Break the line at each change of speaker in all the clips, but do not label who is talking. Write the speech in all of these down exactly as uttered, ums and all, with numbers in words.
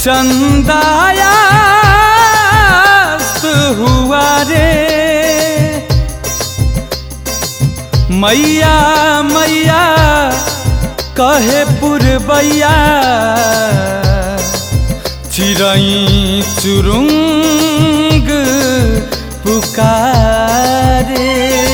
चंदायास्त हुआ रे मैया मैया कहे पुरबैया चिरई चुरुंग पुकारे।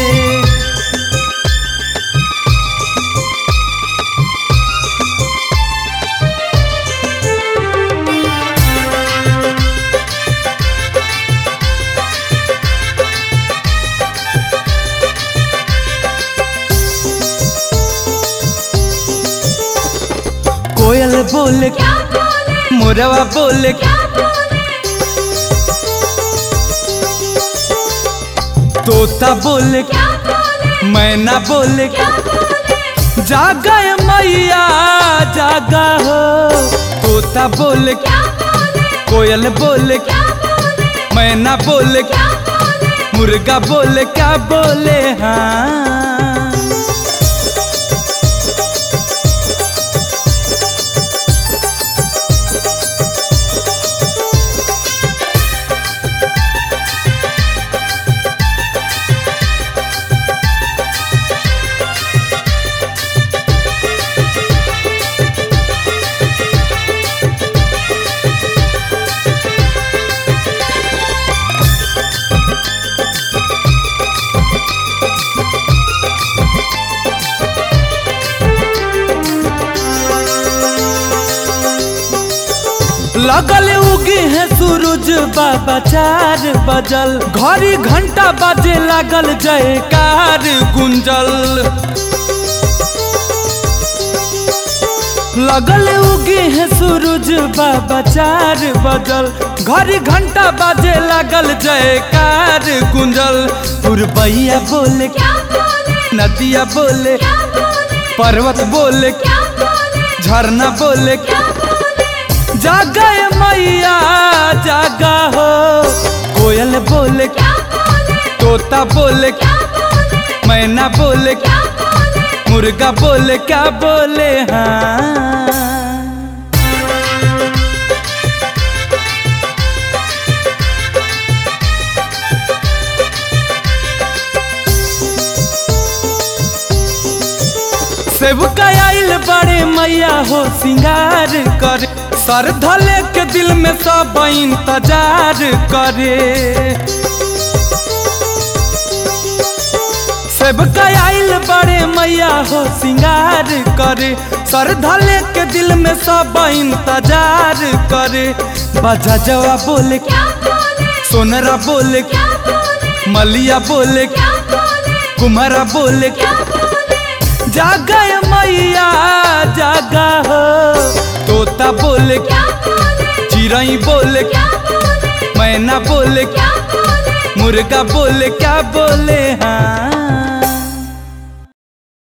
कोयल बोले
क्या बोले,
मोरवा बोले
क्या बोले,
तोता बोले
क्या बोले,
मैना बोले
क्या बोले,
जागा ए मैया जागा हो। तोता बोले
क्या बोले,
कोयल बोले
क्या बोले,
मैना बोले
क्या बोले,
मुर्गा बोले क्या बोले हाँ। लगल उगी है सूरज बाबा चार बजल घड़ी घंटा बाजे लागल जयकार गुंजल। लगल उगी है सूरज बाबा चार बजल घड़ी घंटा बाजे लागल जयकार गुंजल। पुरबैया बोले
क्या बोले,
नदिया बोले
क्या बोले,
पर्वत बोले
क्या बोले,
झरना बोले
क्या बोले,
जागा ए मैया जागा हो। कोयल बोले
क्या बोले,
तोता बोले
क्या बोले,
मैना बोले
क्या बोले,
मुर्गा बोले क्या बोले हाँ। सेवका आइल बड़े मैया हो सिंगार करे सर धले के दिल में सब इंतजार करे। सेवका आइल बड़े मैया हो सिंगार करे सर धले के दिल में सब इंतजार करे। बाजा जवा बोले
क्या बोले,
सोनरा बोले
क्या बोले,
मलिया बोले
क्या बोले,
कुमारा बोले
क्या बोले,
जागा ए मैया जागा हो। तोता बोले
क्या बोले,
चिरई बोले
क्या बोले,
मैना बोले
क्या बोले,
मुर्गा बोले क्या बोले हाँ।